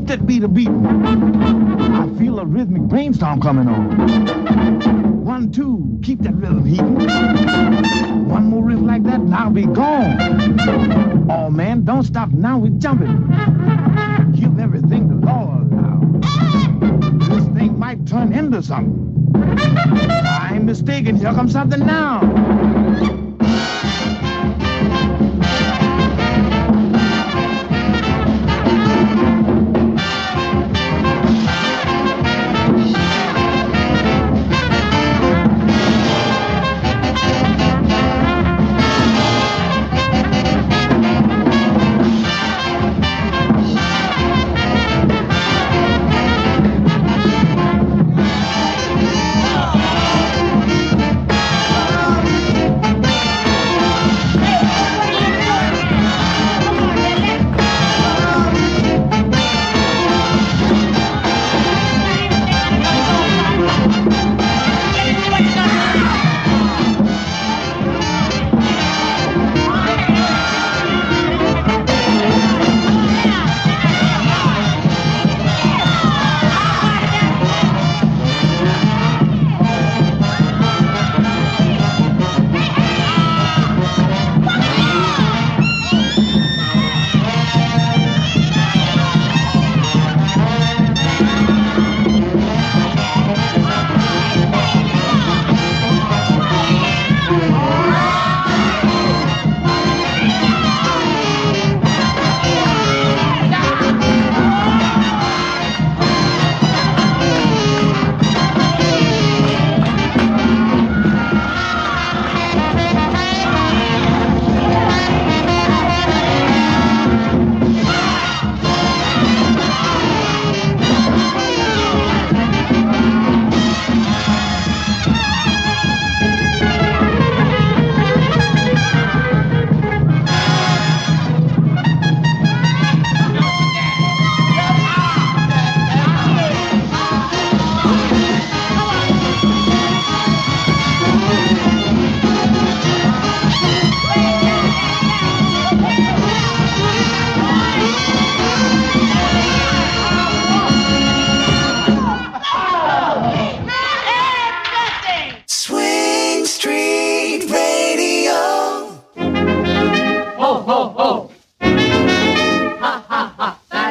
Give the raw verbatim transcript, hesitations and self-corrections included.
keep that beat a beating. I feel a rhythmic brainstorm coming on. One, two, keep that rhythm heating. One more riff like that, and I'll be gone. Oh man, don't stop now, we're jumping. Give everything to Lord now. This thing might turn into something. I'm mistaken, here comes something now.